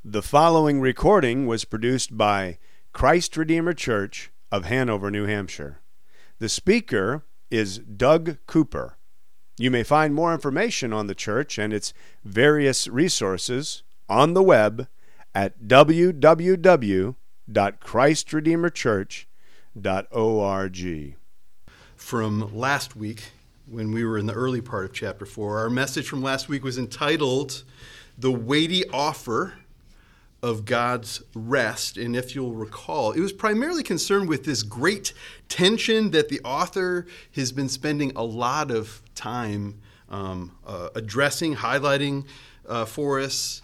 The following recording was produced by Christ Redeemer Church of Hanover, New Hampshire. The speaker is Doug Cooper. You may find more information on the church and its various resources on the web at www.christredeemerchurch.org. From last week, when we were in the early part of chapter 4, our message from last week was entitled, The Weighty Offer of God's Rest. And if you'll recall, it was primarily concerned with this great tension that the author has been spending a lot of time addressing, highlighting for us.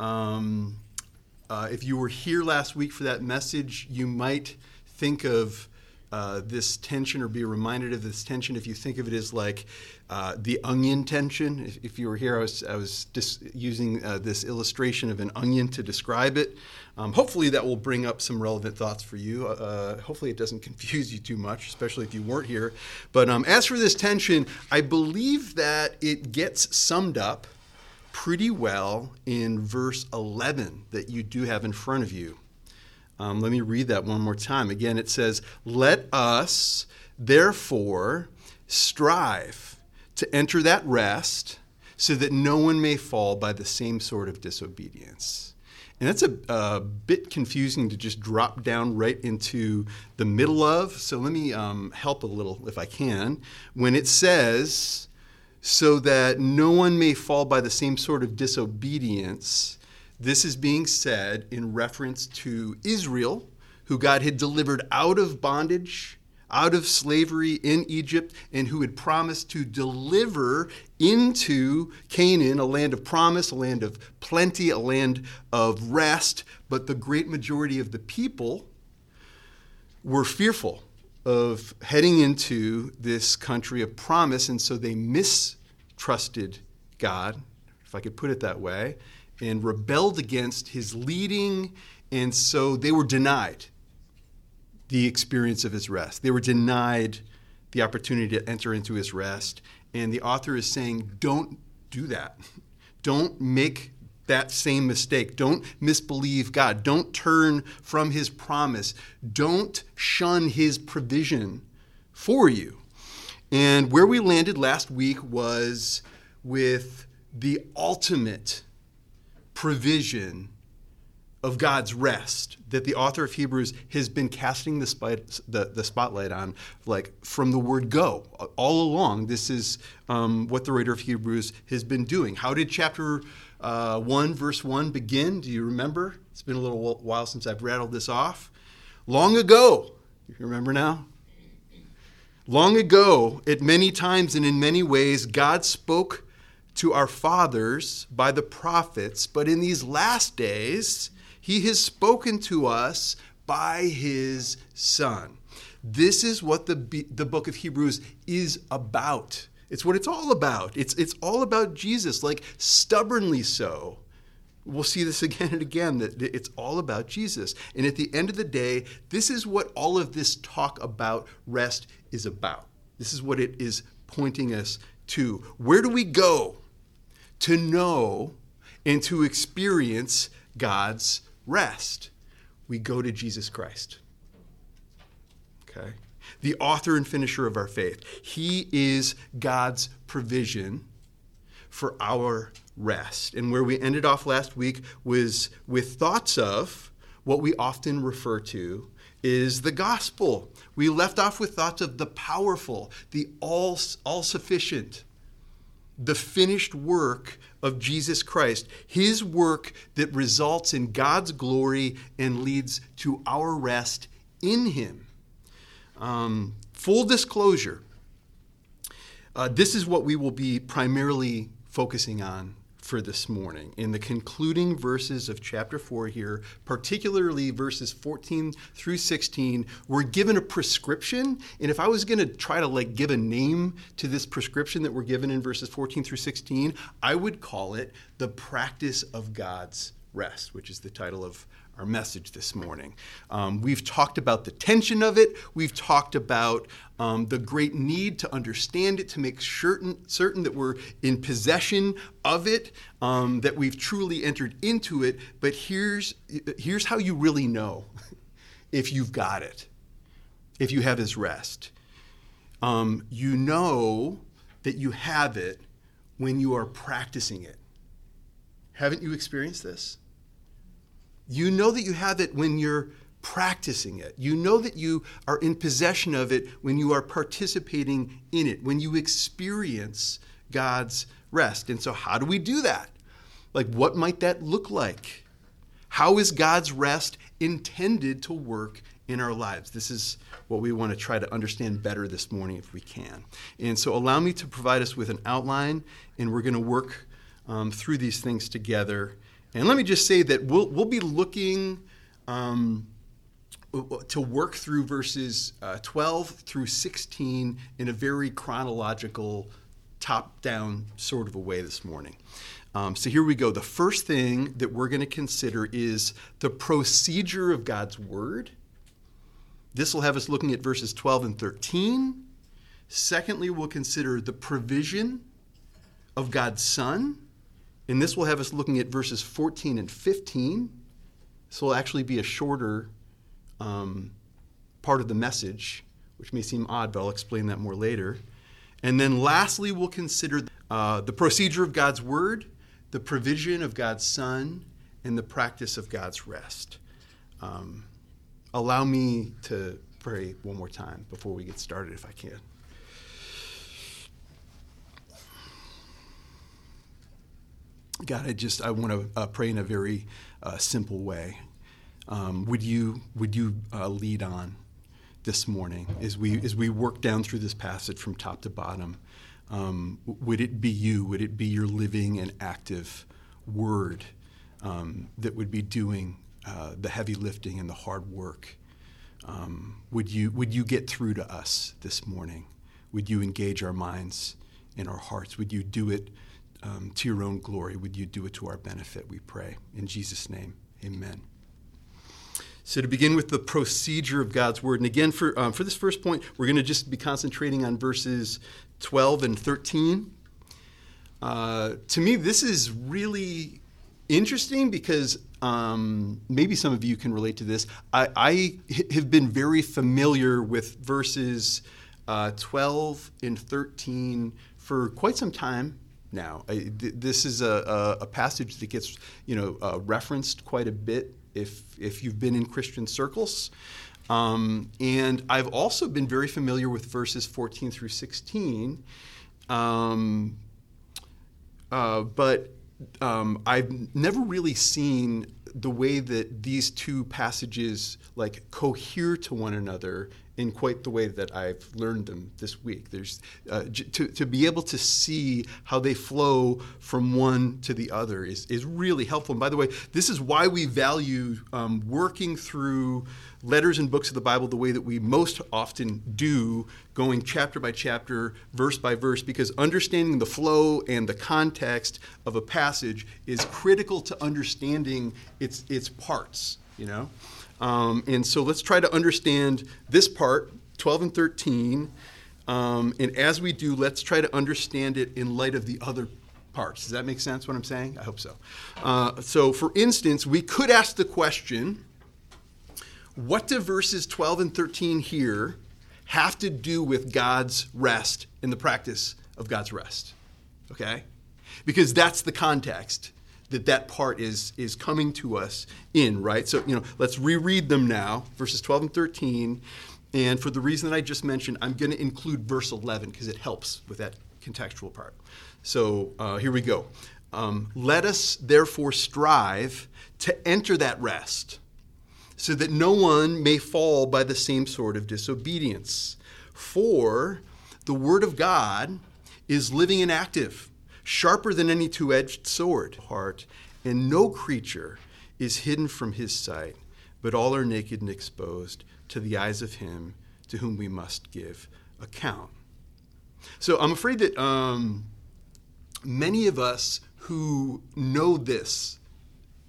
If you were here last week for that message, you might think of this tension or be reminded of this tension if you think of it as like the onion tension. If you were here, I was just using this illustration of an onion to describe it. Hopefully that will bring up some relevant thoughts for you. Hopefully it doesn't confuse you too much, especially if you weren't here. But as for this tension, I believe that it gets summed up pretty well in verse 11 that you do have in front of you. Let me read that one more time. Again, it says, "Let us, therefore, strive to enter that rest so that no one may fall by the same sort of disobedience." And that's a bit confusing to just drop down right into the middle of. So let me help a little if I can. When it says, so that no one may fall by the same sort of disobedience, this is being said in reference to Israel, who God had delivered out of bondage, out of slavery in Egypt, and who had promised to deliver into Canaan, a land of promise, a land of plenty, a land of rest. But the great majority of the people were fearful of heading into this country of promise, and so they mistrusted God, if I could put it that way, and rebelled against his leading, and so they were denied the experience of his rest. They were denied the opportunity to enter into his rest, and the author is saying, don't do that. Don't make that same mistake. Don't misbelieve God. Don't turn from his promise. Don't shun his provision for you. And where we landed last week was with the ultimate provision of God's rest that the author of Hebrews has been casting the spotlight on, like from the word go. All along, this is what the writer of Hebrews has been doing. How did chapter 1, verse 1 begin? Do you remember? It's been a little while since I've rattled this off. Long ago, you remember now? Long ago, at many times and in many ways, God spoke to our fathers by the prophets, but in these last days, he has spoken to us by his Son. This is what the book of Hebrews is about. It's what it's all about. It's all about Jesus, like stubbornly so. We'll see this again and again, that it's all about Jesus. And at the end of the day, this is what all of this talk about rest is about. This is what it is pointing us to. Where do we go to know and to experience God's rest? We go to Jesus Christ. Okay? The author and finisher of our faith. He is God's provision for our rest. And where we ended off last week was with thoughts of what we often refer to is the gospel. We left off with thoughts of the powerful, the all-sufficient, the finished work of Jesus Christ, his work that results in God's glory and leads to our rest in him. Full disclosure, this is what we will be primarily focusing on for this morning. In the concluding verses of chapter 4 here, particularly verses 14 through 16, we're given a prescription. And if I was going to try to give a name to this prescription that we're given in verses 14 through 16, I would call it the practice of God's rest, which is the title of our message this morning. We've talked about the tension of it. We've talked about the great need to understand it, to make certain that we're in possession of it, that we've truly entered into it. But here's how you really know if you've got it, if you have his rest. You know that you have it when you are practicing it. Haven't you experienced this? You know that you have it when you're practicing it. You know that you are in possession of it when you are participating in it, when you experience God's rest. And so how do we do that? Like, what might that look like? How is God's rest intended to work in our lives? This is what we want to try to understand better this morning if we can. And so allow me to provide us with an outline, and we're going to work through these things together. And let me just say that we'll be looking to work through verses 12 through 16 in a very chronological, top-down sort of a way this morning. So here we go. The first thing that we're going to consider is the procedure of God's Word. This will have us looking at verses 12 and 13. Secondly, we'll consider the provision of God's Son. And this will have us looking at verses 14 and 15. This will actually be a shorter part of the message, which may seem odd, but I'll explain that more later. And then lastly, we'll consider the procedure of God's Word, the provision of God's Son, and the practice of God's rest. Allow me to pray one more time before we get started, if I can. God, I want to pray in a very simple way. Would you lead on this morning as we work down through this passage from top to bottom? Would it be you? Would it be your living and active Word that would be doing the heavy lifting and the hard work? Would you get through to us this morning? Would you engage our minds and our hearts? Would you do it to your own glory? Would you do it to our benefit, we pray. In Jesus' name, amen. So to begin with the procedure of God's Word, and again, for this first point, we're going to just be concentrating on verses 12 and 13. To me, this is really interesting because maybe some of you can relate to this. I have been very familiar with verses 12 and 13 for quite some time now. This is a passage that gets referenced quite a bit if you've been in Christian circles. And I've also been very familiar with verses 14 through 16. But I've never really seen the way that these two passages cohere to one another in quite the way that I've learned them this week. There's to be able to see how they flow from one to the other is really helpful. And by the way, this is why we value working through letters and books of the Bible the way that we most often do, going chapter by chapter, verse by verse, because understanding the flow and the context of a passage is critical to understanding its parts, And so let's try to understand this part, 12 and 13. And as we do, let's try to understand it in light of the other parts. Does that make sense what I'm saying? I hope so. So for instance, we could ask the question, what do verses 12 and 13 here have to do with God's rest and the practice of God's rest? Okay? Because that's the context that part is coming to us in, right? So, let's reread them now, verses 12 and 13. And for the reason that I just mentioned, I'm going to include verse 11 because it helps with that contextual part. So here we go. Let us therefore strive to enter that rest, so that no one may fall by the same sort of disobedience. For the word of God is living and active, sharper than any two-edged sword, heart, and no creature is hidden from his sight, but all are naked and exposed to the eyes of him to whom we must give account. So I'm afraid that many of us who know this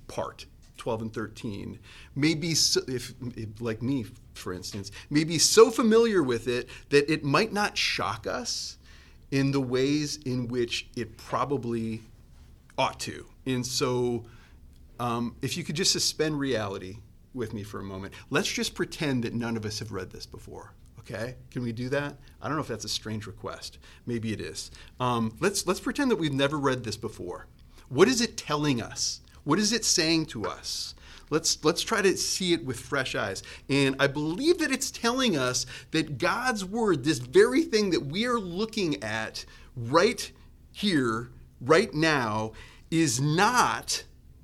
part, 12 and 13, may be, so, if like me, for instance, may be so familiar with it that it might not shock us in the ways in which it probably ought to. And so if you could just suspend reality with me for a moment, let's just pretend that none of us have read this before. Okay, can we do that? I don't know if that's a strange request. Maybe it is. Let's pretend that we've never read this before. What is it telling us? What is it saying to us? Let's try to see it with fresh eyes. And I believe that it's telling us that God's word, this very thing that we are looking at right here, right now, it's not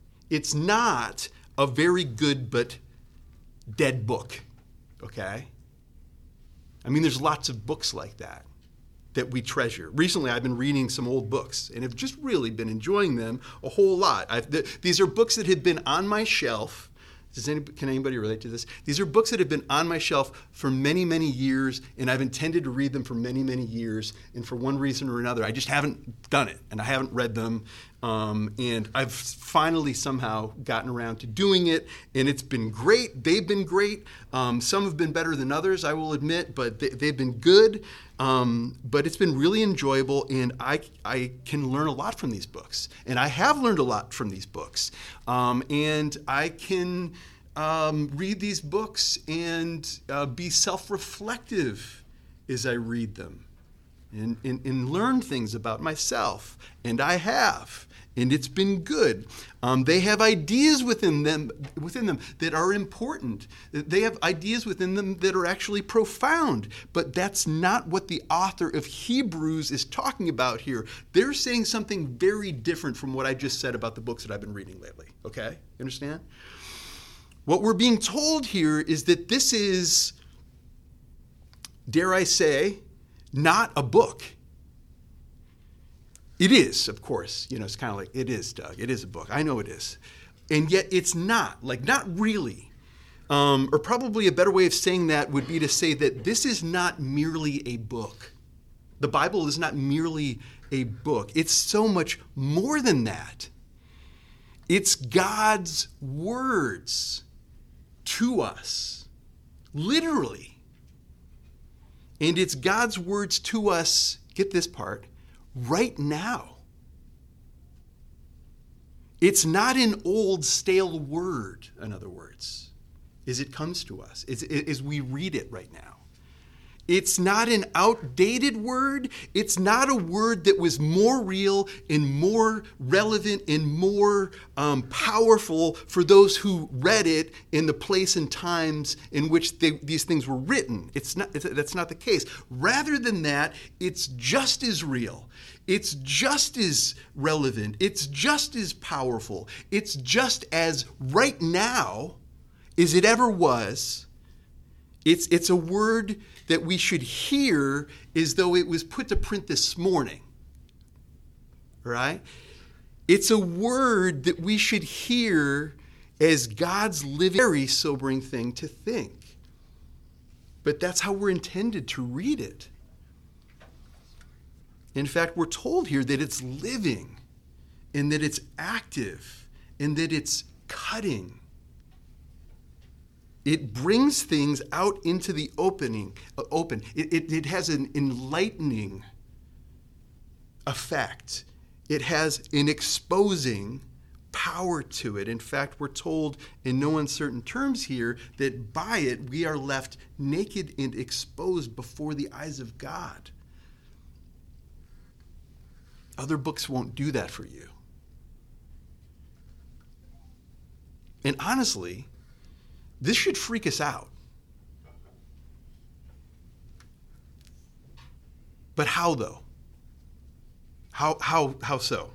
a very good but dead book. Okay? I mean, there's lots of books like that we treasure. Recently, I've been reading some old books and have just really been enjoying them a whole lot. These are books that have been on my shelf. Can anybody relate to this? These are books that have been on my shelf for many, many years, and I've intended to read them for many, many years. And for one reason or another, I just haven't done it, and I haven't read them. And I've finally somehow gotten around to doing it, and it's been great. They've been great. Some have been better than others, I will admit, but they've been good. But it's been really enjoyable, and I can learn a lot from these books. And I have learned a lot from these books. And I can read these books and be self-reflective as I read them and learn things about myself. And I have. And it's been good. They have ideas within them that are important. They have ideas within them that are actually profound. But that's not what the author of Hebrews is talking about here. They're saying something very different from what I just said about the books that I've been reading lately. Okay? You understand? What we're being told here is that this is, dare I say, not a book. It is, of course. It's kind of like, it is, Doug. It is a book. I know it is. And yet it's not. Not really. Or probably a better way of saying that would be to say that this is not merely a book. The Bible is not merely a book. It's so much more than that. It's God's words to us, literally. And it's God's words to us, get this part, right now. It's not an old, stale word, in other words, as it comes to us, as we read it right now. It's not an outdated word. It's not a word that was more real and more relevant and more powerful for those who read it in the place and times in which these things were written. That's not the case. Rather than that, it's just as real. It's just as relevant. It's just as powerful. It's just as right now as it ever was. It's a word that we should hear as though it was put to print this morning, right? It's a word that we should hear as God's living, very sobering thing to think. But that's how we're intended to read it. In fact, we're told here that it's living and that it's active and that it's cutting. It brings things out into the open. It has an enlightening effect. It has an exposing power to it. In fact, we're told in no uncertain terms here that by it we are left naked and exposed before the eyes of God. Other books won't do that for you. And honestly, this should freak us out. But how, though? How so?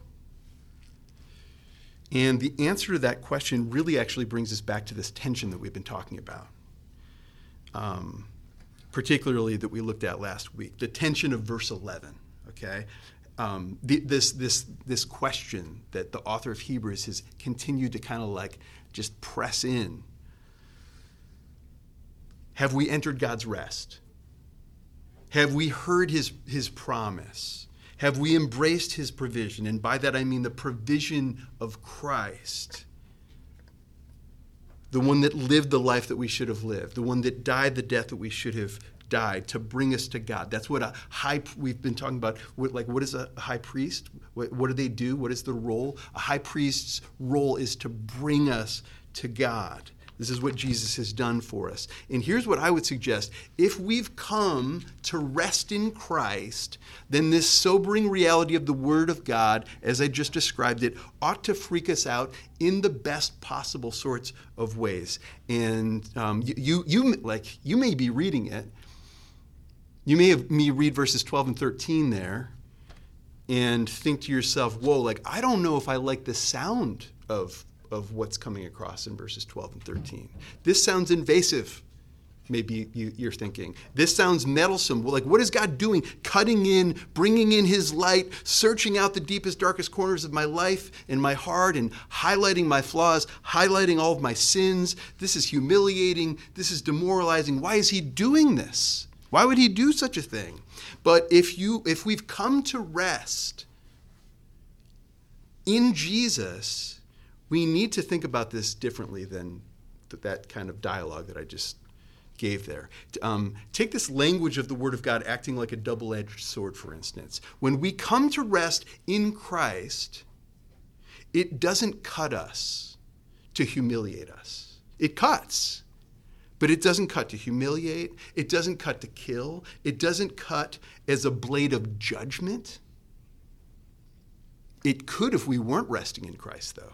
And the answer to that question really actually brings us back to this tension that we've been talking about, particularly that we looked at last week, the tension of verse 11, okay? This question that the author of Hebrews has continued to kind of just press in. Have we entered God's rest? Have we heard his promise? Have we embraced his provision? And by that I mean the provision of Christ. the one that lived the life that we should have lived, the one that died the death that we should have died to bring us to God. That's what we've been talking about. What is a high priest? What do they do? What is the role? A high priest's role is to bring us to God. This is what Jesus has done for us. And here's what I would suggest. If we've come to rest in Christ, then this sobering reality of the Word of God, as I just described it, ought to freak us out in the best possible sorts of ways. And you may be reading it. You may have me read verses 12 and 13 there and think to yourself, whoa, I don't know if I like the sound of what's coming across in verses 12 and 13. This sounds invasive, maybe you're thinking. This sounds meddlesome. Well, what is God doing? Cutting in, bringing in his light, searching out the deepest, darkest corners of my life and my heart and highlighting my flaws, highlighting all of my sins. This is humiliating. This is demoralizing. Why is he doing this? Why would he do such a thing? But if we've come to rest in Jesus, we need to think about this differently than that kind of dialogue that I just gave there. Take this language of the Word of God acting like a double-edged sword, for instance. When we come to rest in Christ, it doesn't cut us to humiliate us. It cuts, but it doesn't cut to humiliate. It doesn't cut to kill. It doesn't cut as a blade of judgment. It could if we weren't resting in Christ, though.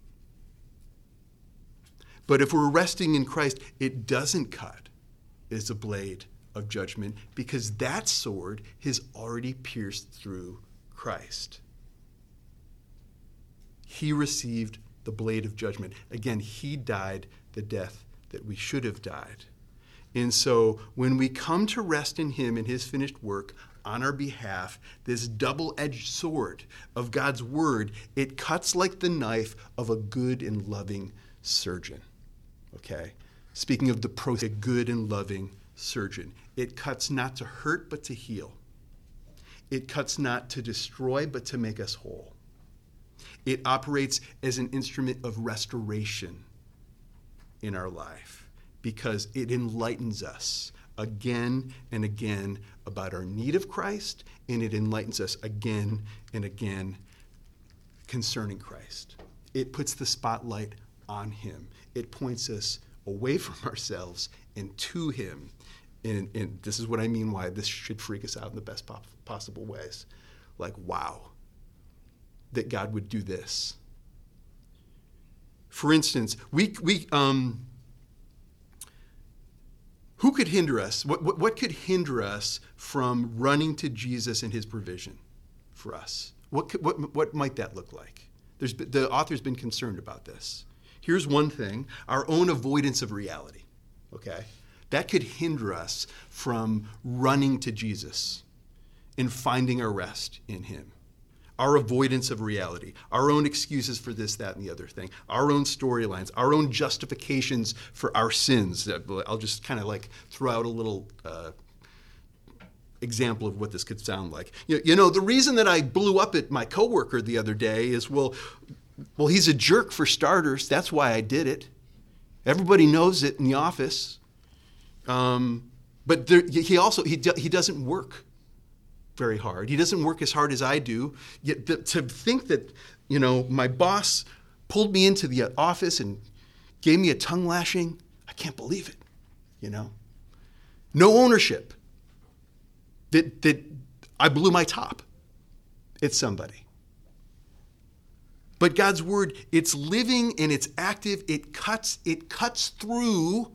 But if we're resting in Christ, it doesn't cut as a blade of judgment because that sword has already pierced through Christ. He received the blade of judgment. Again, he died the death that we should have died. And so when we come to rest in him and his finished work on our behalf, this double-edged sword of God's word, it cuts like the knife of a good and loving surgeon. Okay? Speaking of the process, a good and loving surgeon. It cuts not to hurt, but to heal. It cuts not to destroy, but to make us whole. It operates as an instrument of restoration in our life because it enlightens us again and again about our need of Christ, and it enlightens us again and again concerning Christ. It puts the spotlight on him. It points us away from ourselves and to him. And this is what I mean why this should freak us out in the best possible ways. Wow, that God would do this. For instance, who could hinder us? What could hinder us from running to Jesus and his provision for us? What might that look like? The author's been concerned about this. Here's one thing, our own avoidance of reality, okay? That could hinder us from running to Jesus and finding our rest in him. Our avoidance of reality, our own excuses for this, that, and the other thing, our own storylines, our own justifications for our sins. I'll just kind of throw out a little example of what this could sound like. The reason that I blew up at my coworker the other day is, well, he's a jerk for starters. That's why I did it. Everybody knows it in the office. But he doesn't work very hard. He doesn't work as hard as I do. Yet to think that, my boss pulled me into the office and gave me a tongue lashing, I can't believe it. No ownership. That I blew my top at somebody. But God's word, it's living and it's active. It cuts through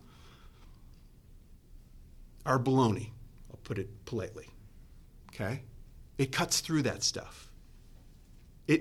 our baloney. I'll put it politely. Okay? It cuts through that stuff. It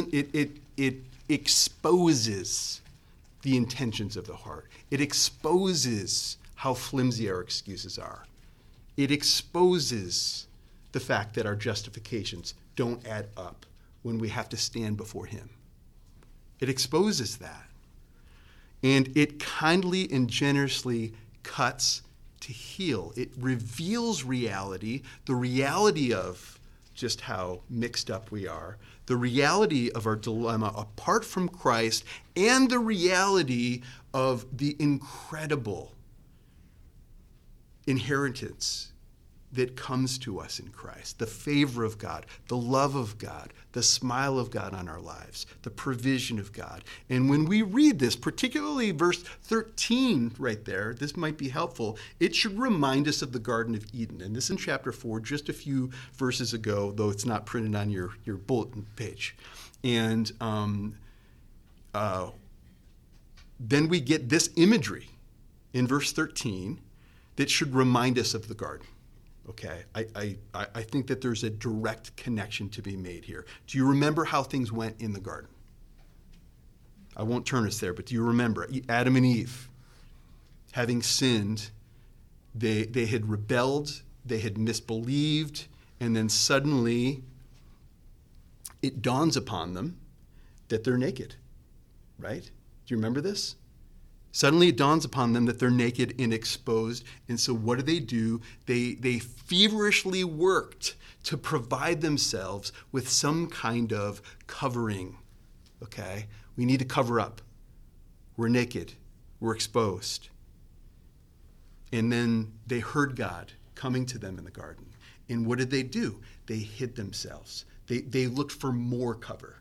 exposes the intentions of the heart. It exposes how flimsy our excuses are. It exposes the fact that our justifications don't add up when we have to stand before him. It exposes that. And it kindly and generously cuts to heal. It reveals reality, the reality of just how mixed up we are, the reality of our dilemma apart from Christ, and the reality of the incredible inheritance that comes to us in Christ, the favor of God, the love of God, the smile of God on our lives, the provision of God. And when we read this, particularly verse 13 right there, this might be helpful. It should remind us of the Garden of Eden. And this in chapter 4, just a few verses ago, though it's not printed on your bulletin page. And then we get this imagery in verse 13 that should remind us of the garden. Okay, I think that there's a direct connection to be made here. Do you remember how things went in the garden? I won't turn us there, but do you remember? Adam and Eve, having sinned, they had rebelled, they had misbelieved, and then suddenly it dawns upon them that they're naked, right? Do you remember this? Suddenly it dawns upon them that they're naked and exposed. And so what do? They feverishly worked to provide themselves with some kind of covering. Okay? We need to cover up. We're naked. We're exposed. And then they heard God coming to them in the garden. And what did they do? They hid themselves. They looked for more cover.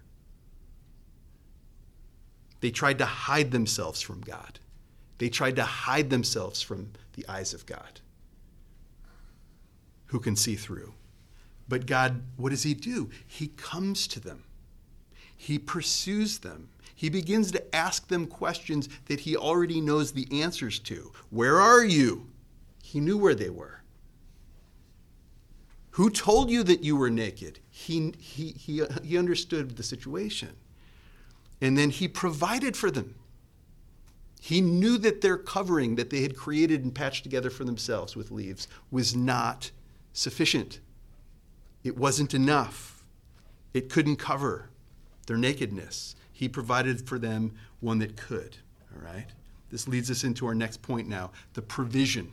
They tried to hide themselves from God. They tried to hide themselves from the eyes of God, who can see through. But God, what does he do? He comes to them. He pursues them. He begins to ask them questions that he already knows the answers to. Where are you? He knew where they were. Who told you that you were naked? He understood the situation. And then he provided for them. He knew that their covering that they had created and patched together for themselves with leaves was not sufficient. It wasn't enough. It couldn't cover their nakedness. He provided for them one that could. All right? This leads us into our next point now, the provision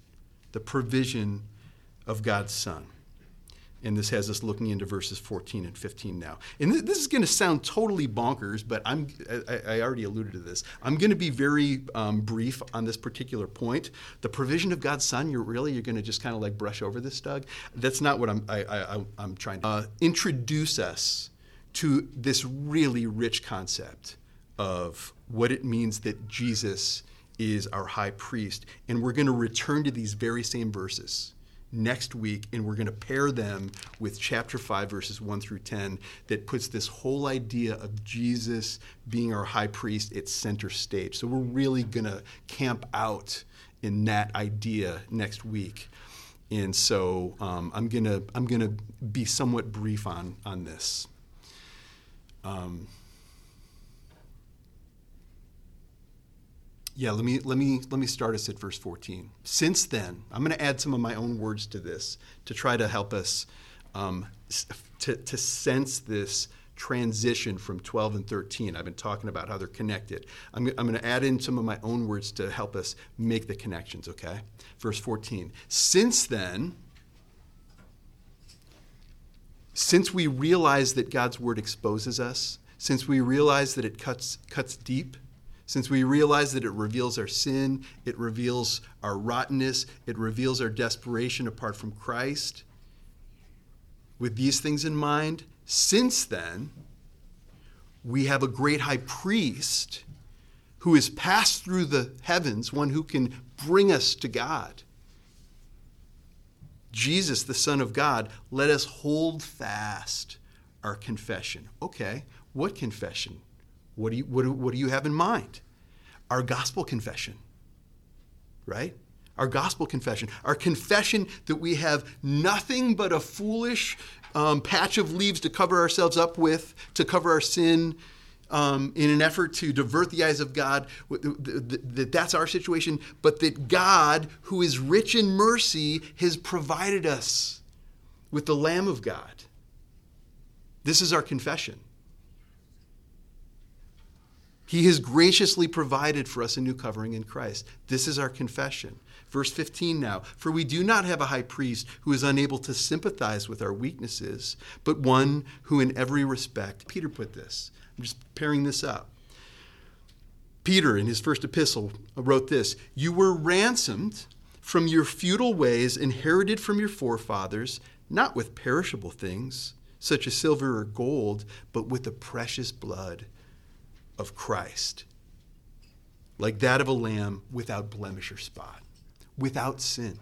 of God's Son. And this has us looking into verses 14 and 15 now. And this is going to sound totally bonkers, but I already alluded to this. I'm going to be very brief on this particular point. The provision of God's Son, you're going to just kind of like brush over this, Doug? That's not what I'm trying to introduce us to this really rich concept of what it means that Jesus is our high priest. And we're going to return to these very same verses next week, and we're going to pair them with chapter 5, verses 1 through 10, that puts this whole idea of Jesus being our high priest at center stage. So we're really going to camp out in that idea next week. And so I'm gonna be somewhat brief on this. Let me start us at verse 14. Since then, I'm going to add some of my own words to this to try to help us to sense this transition from 12 and 13. I've been talking about how they're connected. I'm going to add in some of my own words to help us make the connections, okay? Verse 14. Since then, since we realize that God's word exposes us, since we realize that it cuts deep, since we realize that it reveals our sin, it reveals our rottenness, it reveals our desperation apart from Christ, with these things in mind, since then, we have a great high priest who has passed through the heavens, one who can bring us to God. Jesus, the Son of God, let us hold fast our confession. Okay, what confession? What do you have in mind? Our gospel confession, right? Our gospel confession. Our confession that we have nothing but a foolish patch of leaves to cover ourselves up with, to cover our sin, in an effort to divert the eyes of God, that's our situation, but that God, who is rich in mercy, has provided us with the Lamb of God. This is our confession. He has graciously provided for us a new covering in Christ. This is our confession. Verse 15 now, for we do not have a high priest who is unable to sympathize with our weaknesses, but one who in every respect, Peter put this, I'm just pairing this up. Peter, in his first epistle, wrote this, you were ransomed from your futile ways inherited from your forefathers, not with perishable things, such as silver or gold, but with the precious blood of Christ, like that of a lamb without blemish or spot, without sin.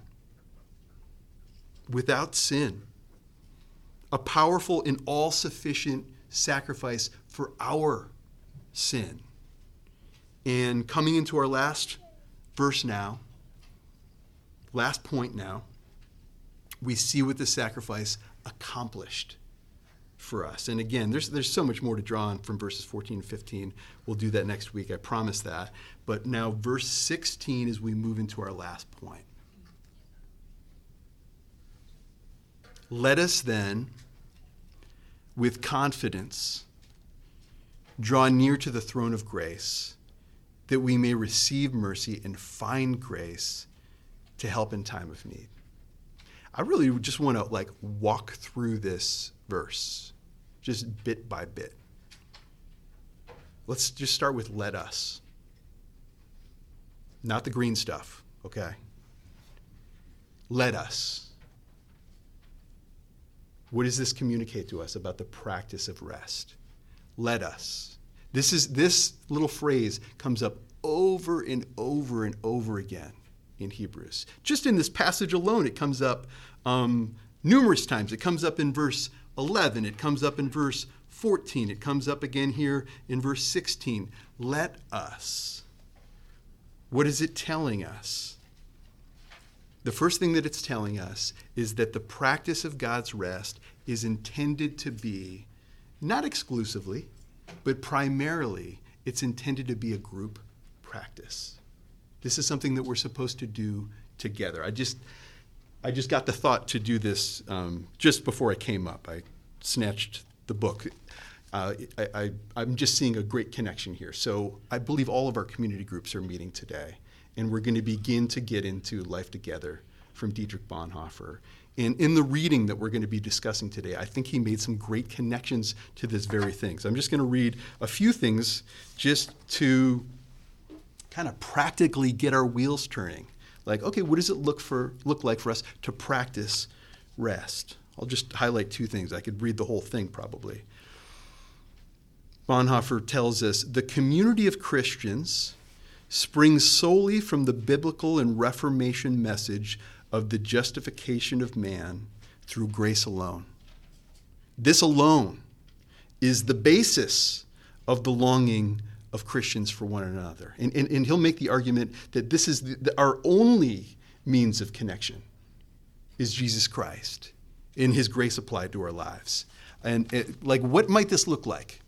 Without sin. A powerful and all-sufficient sacrifice for our sin. And coming into our last verse now, last point now, we see what the sacrifice accomplished for us. And again, there's so much more to draw on from verses 14 and 15. We'll do that next week, I promise that. But now verse 16 as we move into our last point. Let us then, with confidence, draw near to the throne of grace, that we may receive mercy and find grace to help in time of need. I really just want to walk through this verse, just bit by bit. Let's just start with let us. Not the green stuff, okay? Let us. What does this communicate to us about the practice of rest? Let us. This little phrase comes up over and over and over again in Hebrews. Just in this passage alone, it comes up numerous times. It comes up in verse 11. It comes up in verse 14. It comes up again here in verse 16. Let us. What is it telling us? The first thing that it's telling us is that the practice of God's rest is intended to be, not exclusively, but primarily, it's intended to be a group practice. This is something that we're supposed to do together. I just got the thought to do this just before I came up. I snatched the book. I'm just seeing a great connection here. So I believe all of our community groups are meeting today, and we're going to begin to get into Life Together from Dietrich Bonhoeffer. And in the reading that we're going to be discussing today, I think he made some great connections to this very thing. So I'm just going to read a few things just to kind of practically get our wheels turning. Like, okay, what does it look like for us to practice rest? I'll just highlight two things. I could read the whole thing probably. Bonhoeffer tells us, the community of Christians springs solely from the biblical and Reformation message of the justification of man through grace alone. This alone is the basis of the longing of Christians for one another. And he'll make the argument that this is our only means of connection is Jesus Christ in his grace applied to our lives. And what might this look like?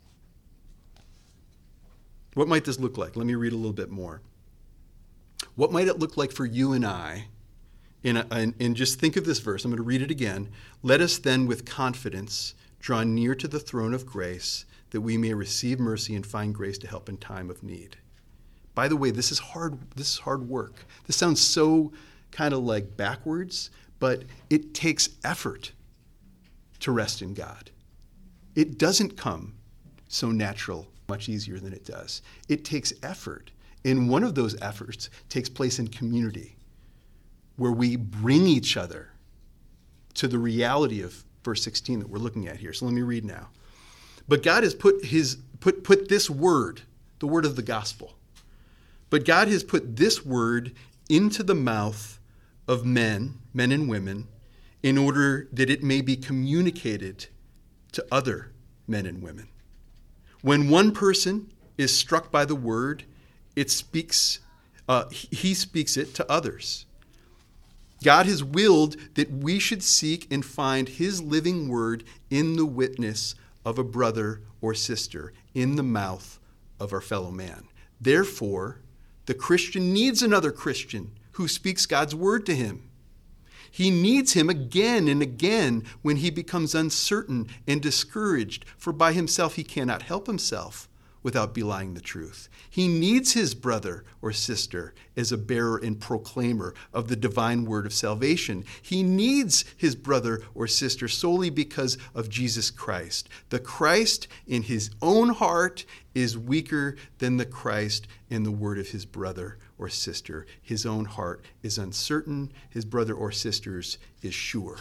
What might this look like? Let me read a little bit more. What might it look like for you and I? And just think of this verse. I'm going to read it again. Let us then with confidence draw near to the throne of grace that we may receive mercy and find grace to help in time of need. By the way, this is hard work. This sounds so kind of like backwards, but it takes effort to rest in God. It doesn't come so natural, much easier than it does. It takes effort. And one of those efforts takes place in community, where we bring each other to the reality of verse 16 that we're looking at here. So let me read now. But God has put this word, the word of the gospel, but God has put this word into the mouth of men and women, in order that it may be communicated to other men and women. When one person is struck by the word, he speaks it to others. God has willed that we should seek and find his living word in the witness of a brother or sister, in the mouth of our fellow man. Therefore, the Christian needs another Christian who speaks God's word to him. He needs him again and again when he becomes uncertain and discouraged, for by himself he cannot help himself. without belying the truth. He needs his brother or sister as a bearer and proclaimer of the divine word of salvation. He needs his brother or sister solely because of Jesus Christ. The Christ in his own heart is weaker than the Christ in the word of his brother or sister. His own heart is uncertain. His brother or sister's is sure.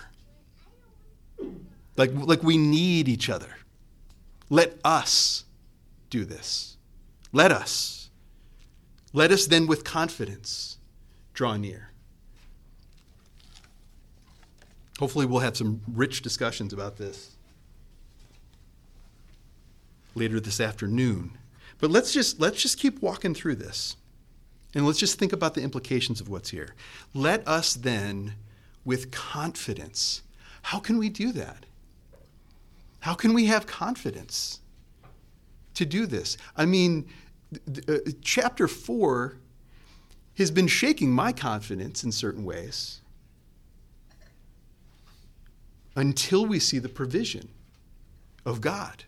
Like we need each other. Let us do this. Let us. Let us then with confidence draw near. Hopefully we'll have some rich discussions about this later this afternoon. But let's just keep walking through this. And let's just think about the implications of what's here. Let us then with confidence. How can we do that? How can we have confidence to do this? I mean, chapter 4 has been shaking my confidence in certain ways until we see the provision of God.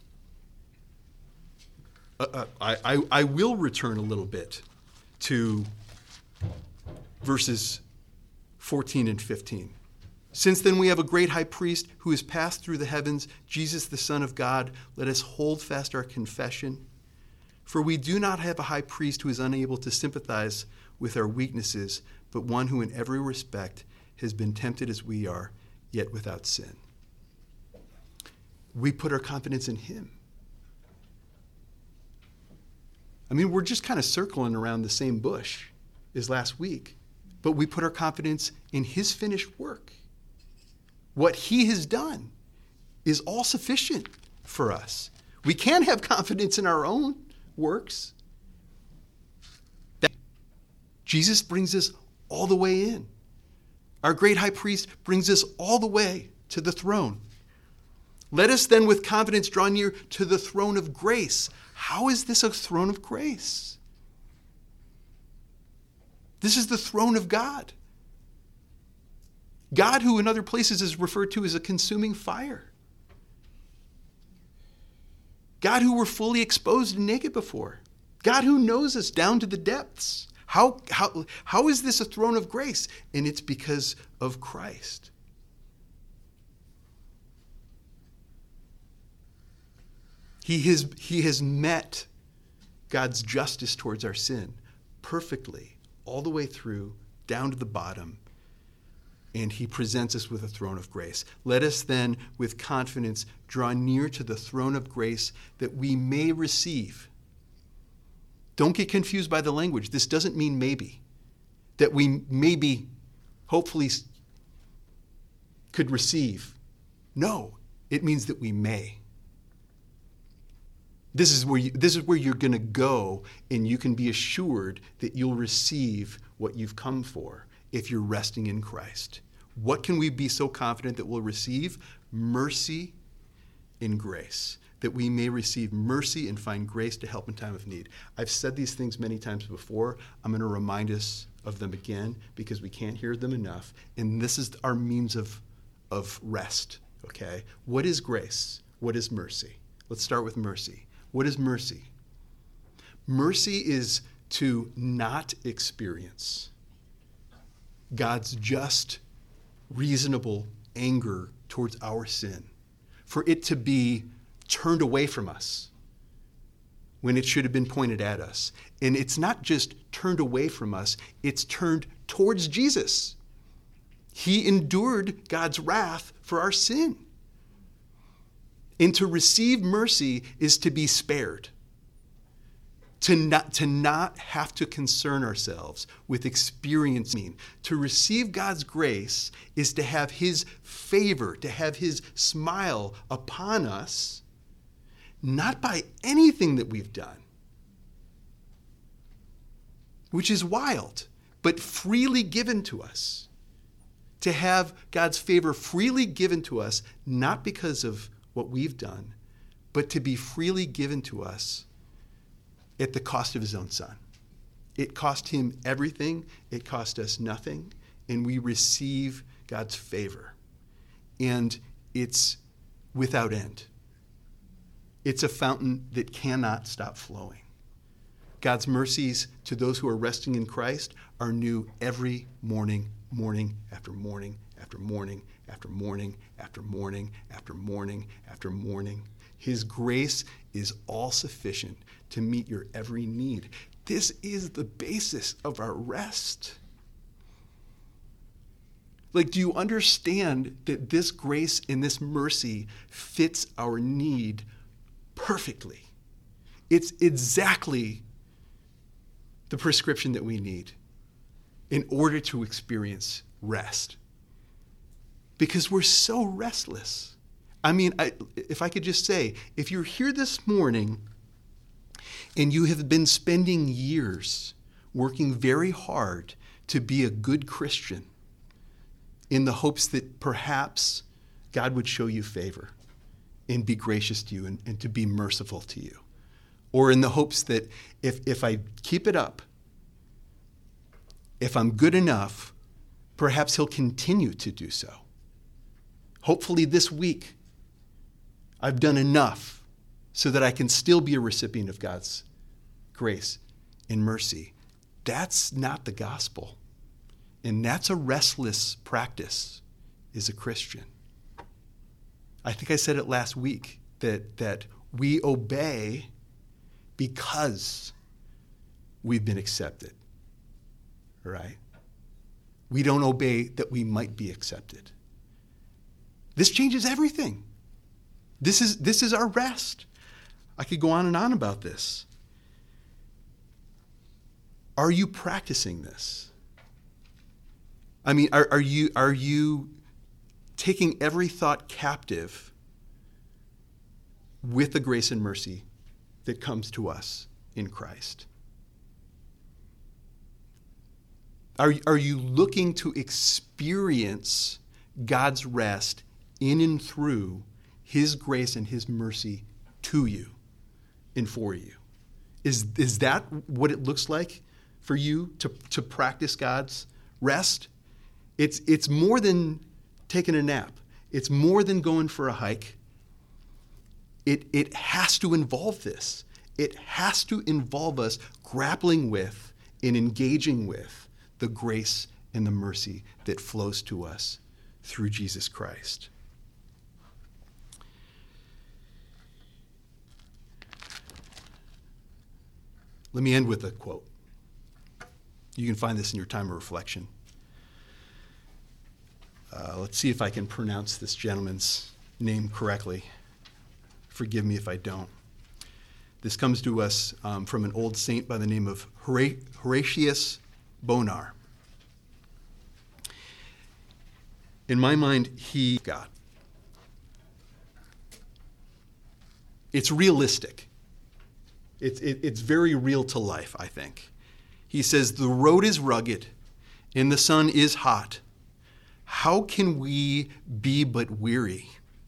I will return a little bit to verses 14 and 15. Since then we have a great high priest who has passed through the heavens, Jesus the Son of God. Let us hold fast our confession. For we do not have a high priest who is unable to sympathize with our weaknesses, but one who in every respect has been tempted as we are, yet without sin. We put our confidence in him. I mean, we're just kind of circling around the same bush as last week, but we put our confidence in his finished work. What he has done is all sufficient for us. We can't have confidence in our own works. Jesus brings us all the way in. Our great high priest brings us all the way to the throne. Let us then with confidence draw near to the throne of grace. How is this a throne of grace? This is the throne of God. God, who in other places is referred to as a consuming fire. God, who we're fully exposed and naked before. God, who knows us down to the depths. How is this a throne of grace? And it's because of Christ. He has met God's justice towards our sin perfectly, all the way through, down to the bottom. And he presents us with a throne of grace. Let us then, with confidence, draw near to the throne of grace that we may receive. Don't get confused by the language. This doesn't mean maybe. That we maybe, hopefully, could receive. No, it means that we may. This is where you're going to go, and you can be assured that you'll receive what you've come for if you're resting in Christ. What can we be so confident that we'll receive? Mercy and grace, that we may receive mercy and find grace to help in time of need. I've said these things many times before. I'm going to remind us of them again because we can't hear them enough. And this is our means of rest, okay? What is grace? What is mercy? Let's start with mercy. What is mercy? Mercy is to not experience God's just, reasonable anger towards our sin, for it to be turned away from us when it should have been pointed at us. And it's not just turned away from us, it's turned towards Jesus. He endured God's wrath for our sin. And to receive mercy is to be spared. To not have to concern ourselves with experiencing. To receive God's grace is to have his favor, to have his smile upon us, not by anything that we've done, which is wild, but freely given to us. To have God's favor freely given to us, not because of what we've done, but to be freely given to us at the cost of his own son. It cost him everything. It cost us nothing. And we receive God's favor. And it's without end. It's a fountain that cannot stop flowing. God's mercies to those who are resting in Christ are new every morning, morning after morning after morning after morning after morning after morning after morning. His grace is all sufficient to meet your every need. This is the basis of our rest. Like, do you understand that this grace and this mercy fits our need perfectly? It's exactly the prescription that we need in order to experience rest. Because we're so restless. I mean, if I could just say, if you're here this morning and you have been spending years working very hard to be a good Christian in the hopes that perhaps God would show you favor and be gracious to you and to be merciful to you, or in the hopes that if I keep it up, if I'm good enough, perhaps he'll continue to do so. Hopefully this week, I've done enough so that I can still be a recipient of God's grace and mercy. That's not the gospel. And that's a restless practice as a Christian. I think I said it last week that we obey because we've been accepted. Right? We don't obey that we might be accepted. This changes everything. This is our rest. I could go on and on about this. Are you practicing this? I mean, are you taking every thought captive with the grace and mercy that comes to us in Christ? Are you looking to experience God's rest in and through his grace and his mercy to you and for you? Is that what it looks like for you to practice God's rest? It's more than taking a nap. It's more than going for a hike. It has to involve this. It has to involve us grappling with and engaging with the grace and the mercy that flows to us through Jesus Christ. Let me end with a quote. You can find this in your time of reflection. Let's see if I can pronounce this gentleman's name correctly. Forgive me if I don't. This comes to us from an old saint by the name of Horatius Bonar. In my mind, he God. It's realistic. It's very real to life, I think. He says, the road is rugged and the sun is hot. How can we be but weary?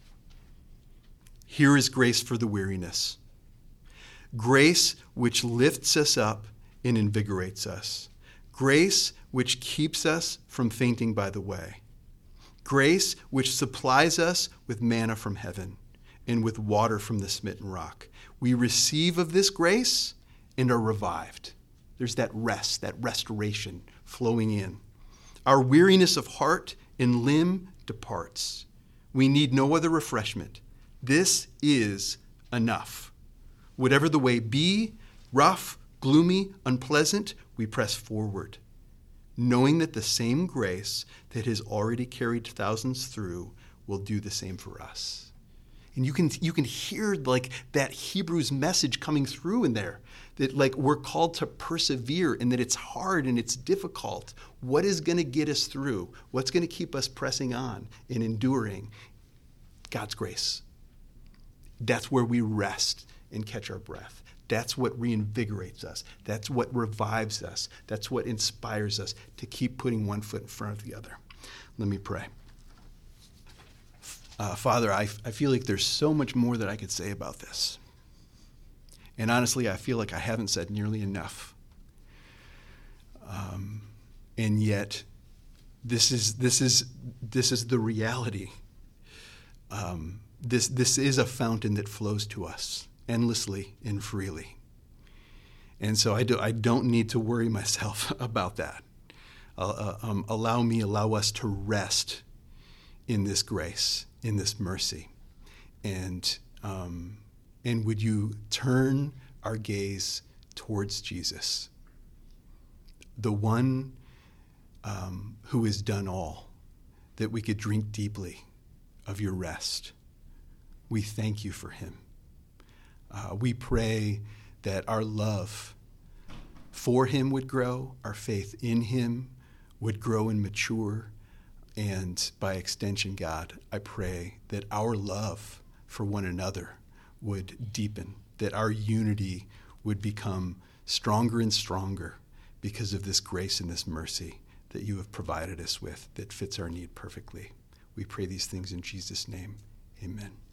Here is grace for the weariness. Grace which lifts us up and invigorates us. Grace which keeps us from fainting by the way. Grace which supplies us with manna from heaven and with water from the smitten rock. We receive of this grace and are revived. There's that rest, that restoration flowing in. Our weariness of heart and limb departs. We need no other refreshment. This is enough. Whatever the way be, rough, gloomy, unpleasant, we press forward, knowing that the same grace that has already carried thousands through will do the same for us. And you can hear like that Hebrews message coming through in there, that like we're called to persevere and that it's hard and it's difficult. What is going to get us through? What's going to keep us pressing on and enduring? God's grace. That's where we rest and catch our breath. That's what reinvigorates us. That's what revives us. That's what inspires us to keep putting one foot in front of the other. Let me pray. Father, I feel like there's so much more that I could say about this. And honestly, I feel like I haven't said nearly enough. And yet, this is the reality this is a fountain that flows to us endlessly and freely. And so I don't need to worry myself about that. Allow us to rest in this grace, in this mercy. And would you turn our gaze towards Jesus, the one who has done all, that we could drink deeply of your rest. We thank you for him. We pray that our love for him would grow, our faith in him would grow and mature, and by extension, God, I pray that our love for one another would deepen, that our unity would become stronger and stronger because of this grace and this mercy that you have provided us with that fits our need perfectly. We pray these things in Jesus' name. Amen.